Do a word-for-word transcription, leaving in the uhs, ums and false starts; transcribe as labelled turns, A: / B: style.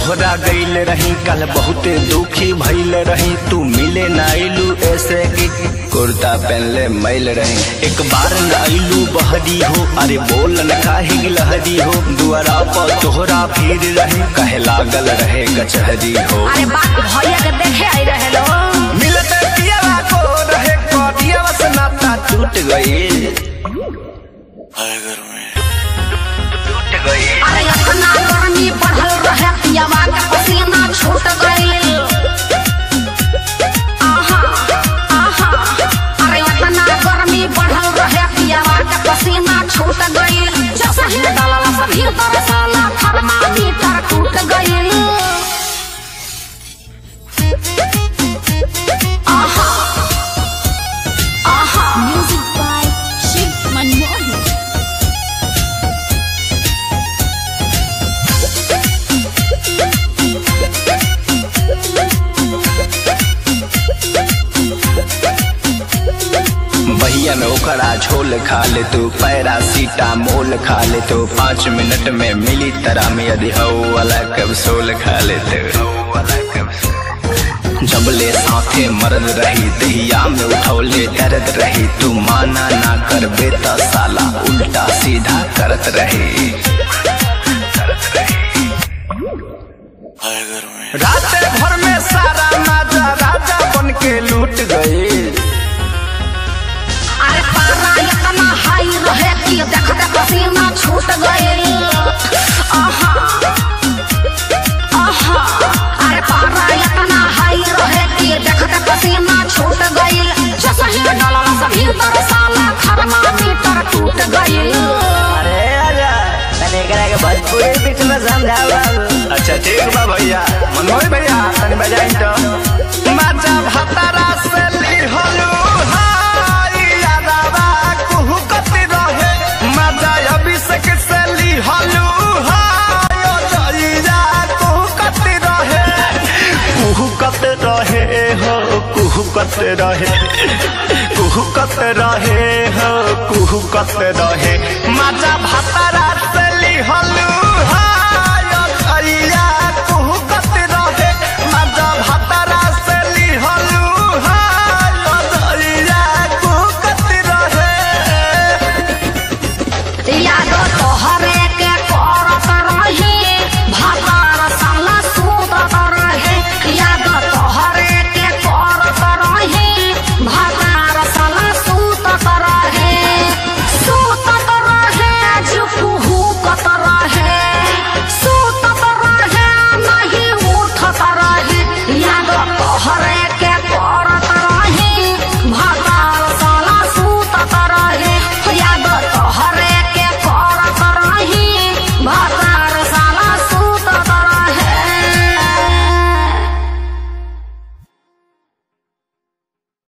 A: तोहरा गईल रही कल बहुते दुखी भइल रही तू मिले न आइलू ऐसे की कुर्ता पहनले मैल रही एक बार न आइलू बहरी हो अरे बोल न काहे लहरी हो दुआरा पर तोहरा फिर रही कहे लागल रहे कचहरी हो
B: अरे बात भैया के देखे आई रहे लो
A: मिलते पियावा को रहे कोटिया नाता टूट गई टूट गई
B: अरे इतना गर्मी बढ़ल रहे पियावा के पसीना छूट गइल आहा आहा अरे इतना गर्मी बढ़ल रहे पियावा के पसीना छूट गइल जैसे ही डालला सब ही तरसाला थर्मामीटर टूट गइल आहा आहा म्यूजिक बाय शिव मनमोहन
A: भैया में ओकरा झोल खा ले तू पैरासीटामोल खा ले तो पाँच मिनट में मिली तरह में यदि हऊ वाला कैप्सूल खा ले तो जबले साथे मर्द रही दहिया में उठौले दर्द रही तू माना ना कर बेटा साला उल्टा सीधा करत रही रात भर में सारा नाजा राजा बन के लूट गए
B: अरे पारा इतना हाई रहे कि देखते पसीना छूट गइल आहा आहा अरे पारा इतना हाई रहे कि देखते पसीना छूट गइल जैसे ही डालला सभी तरसाला थर्मामीटर टूट गइल
C: अरे आजा तने एकरा के भोजपुरी बीच में समझाओ बाबू।
A: अच्छा ठीक बा भैया मनोज भैया तनी बजाई तो माचा भतारा से लिहलू हाय यादवा कुहू कति रहे माचा अभिषेक से लिहलू हाय ओ जइया कुहू कति रहे कुहू कत रहे हो कुहू कत रहे कुहू कत रहे हो कुहू कत रहे माचा भतारा से लिहलू